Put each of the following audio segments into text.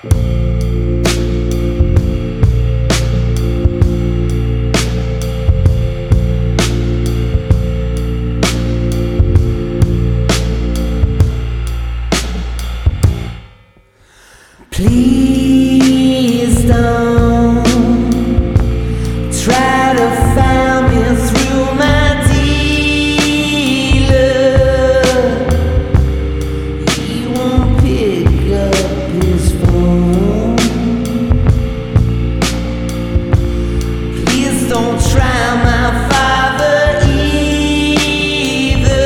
Please don't try to find me through my dealer. He won't pick up his phone. Please don't try my father either.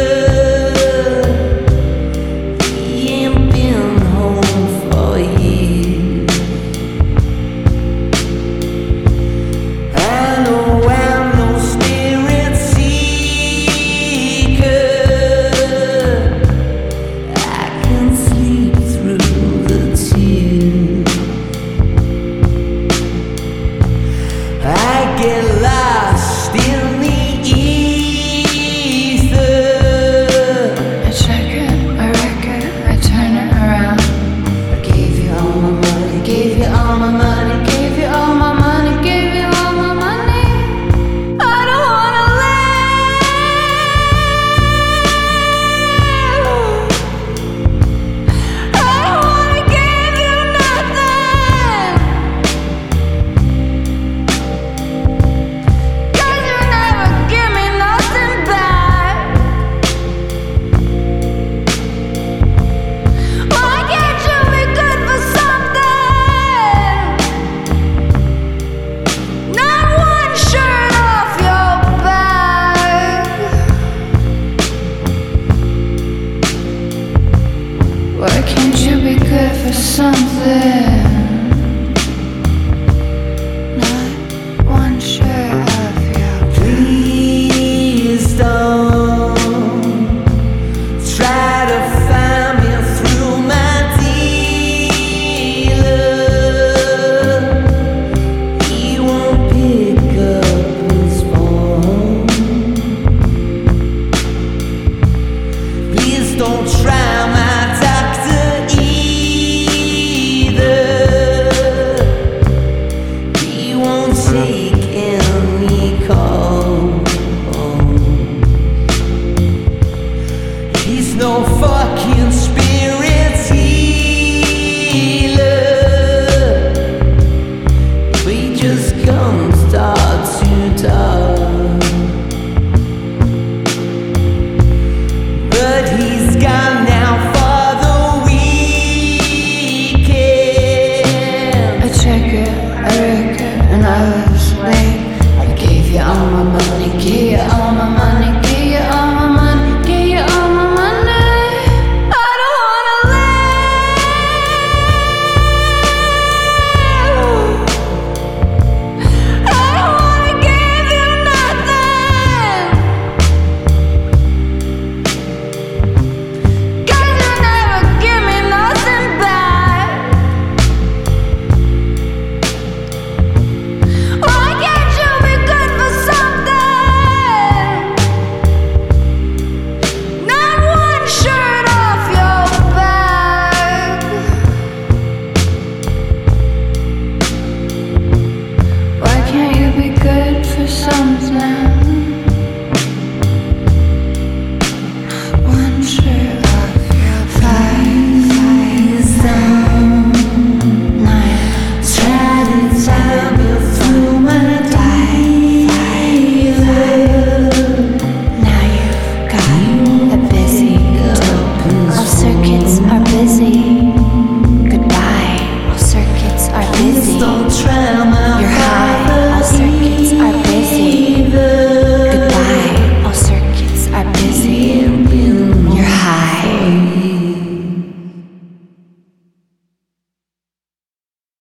He ain't been home for years. I know I'm no spirit seeker. I can sleep through the tears. I get lost in the ether. I check it, I wreck it, I turn it around. I gave you all my money, gave you all my money, gave you all my money, gave you all my money. I don't wanna live. I don't wanna give you nothing. 'Cause you never give me nothing back. Why can't you be good for something? Not one shirt off your back. Why can't you be good for something? Not one shirt off your back. Please don't try to find me through my dealer. He won't pick up his phone. Please don't try